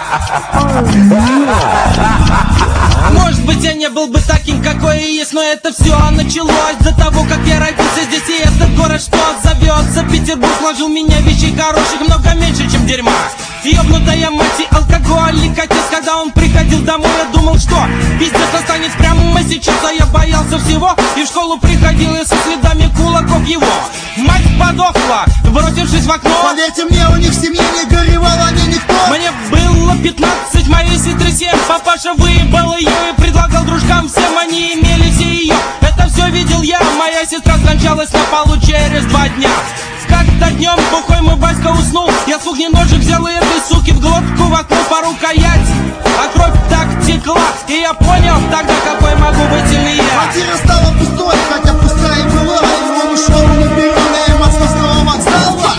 Может быть, я не был бы таким, какой и есть, но это все началось до того, как я родился здесь. И этот город, что зовется Петербург, сложил меня вещей хороших много меньше, чем дерьма. Ёбнутая мать и алкоголик отец, когда он приходил домой, я думал, что пиздец останется прямо сейчас. А я боялся всего и в школу приходил и со следами кулаков его. Мать подохла, бросившись в окно. Поверьте мне, у них в семье не горевал, они никто. Мне было 15, моей сестре 7. Папаша выебал ее и предлагал дружкам всем. Они имели все ее, это все видел я. Моя сестра скончалась на полу через 2 дня. Как-то днем бухой мой батька уснул. Я с кухни ножик взял и этой суки в глотку воткнул по рукоять. А кровь так текла, и я понял тогда, какой могу быть сильнее. Квартира стала пустой, хотя пустая была. И он ушел на перроне московского вокзала.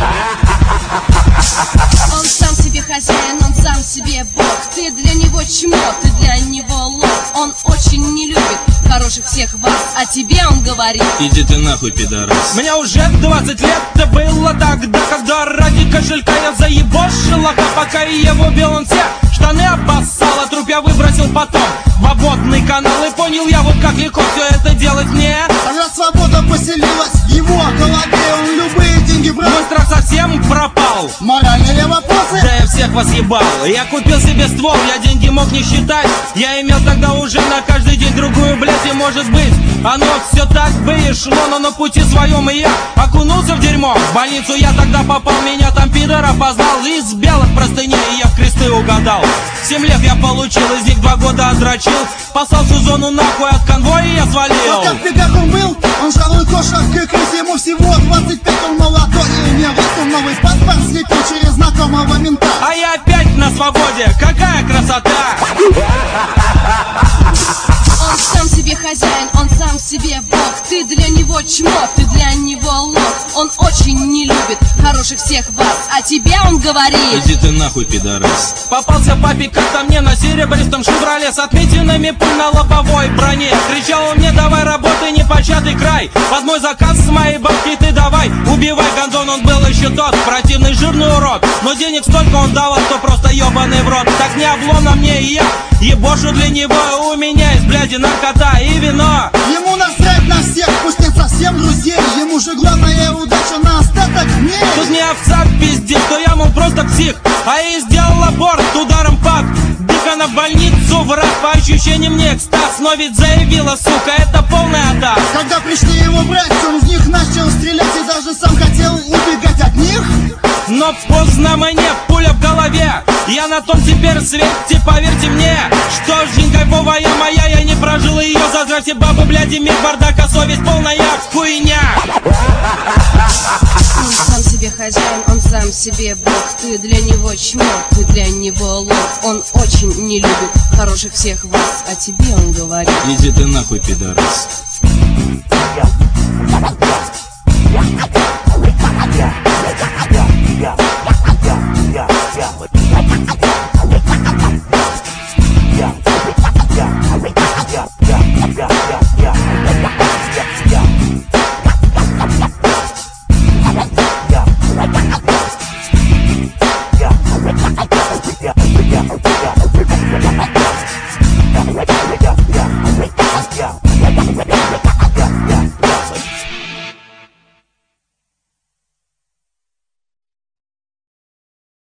Он сам себе хозяин, он сам себе бог. Ты для него чмо, ты для него лох. Он очень не любит хороших всех вас, а тебе он говорит: иди ты нахуй, пидорас. Мне уже 20 лет, это было тогда, когда ради кошелька я заебошил, а пока его бил он все штаны обоссал, а труп я выбросил потом в водный канал. И понял я, вот как легко все это делать мне. Когда свобода поселилась в его голове, он любые деньги брал. Мой страх совсем пропал. Моральные вопросы? Да я всех вас ебал. Я купил себе ствол, я деньги мог не считать. Я имел тогда уже на каждый день другую, блядь. И может быть, оно все так бы и шло, но на пути своем и я окунулся в дерьмо. В больницу я тогда попал, меня там пидора познал. Из белых простыней я в кресты угадал. 7 лет я получил, из них 2 года отдрочил. Послал всю зону нахуй, от конвоя я свалил. Вот как в бегах он был, он жалует кошек к крысе. Ему всего 25, он молодой и не ростом. Новый паспорт слепил через знакомого мента. А я опять на свободе, какая красота! он сам себе хозяин, он сам себе бог. Ты для него чмо, ты для него лох. Он очень не любит хороших всех вас, а тебе он говорит: иди ты нахуй, пидорас. Попался папик как-то мне на серебристом шевроле с отметинами пуль на лобовой броне. Кричал он мне: давай работай, непочатый край. Под мой заказ с моей бабки ты давай убивай. Гондон он был еще тот, противный жирный урод, но денег столько он давал, что просто ебаный в рот. Так не обломно мне, и я ебошу для него. У меня есть, бляди, наркота и вино. Ему насрать на всех, пусть нет совсем друзей. Ему же главная удача на остаток дней. Тут не овца пиздец, что я, мол, просто псих. А я сделал аборт ударом пак. Дико на больницу враг, по ощущениям не экстаз. Но ведь заявила, сука, это полный атак. Когда пришли его брать, он в них начал стрелять и даже сам хотел убегать от них. Но поздно мне, пуля в голове. Я на том теперь свете, поверьте мне, что жизнь кайфовая моя, я не прожил ее. Заздравьте бабу, бляди, мир бардака, совесть полная хуйня. он сам себе хозяин, он сам себе бог. Ты для него чмо, ты для него лох. Он очень не любит хороших всех вас, а тебе он говорит: иди ты нахуй, пидорас.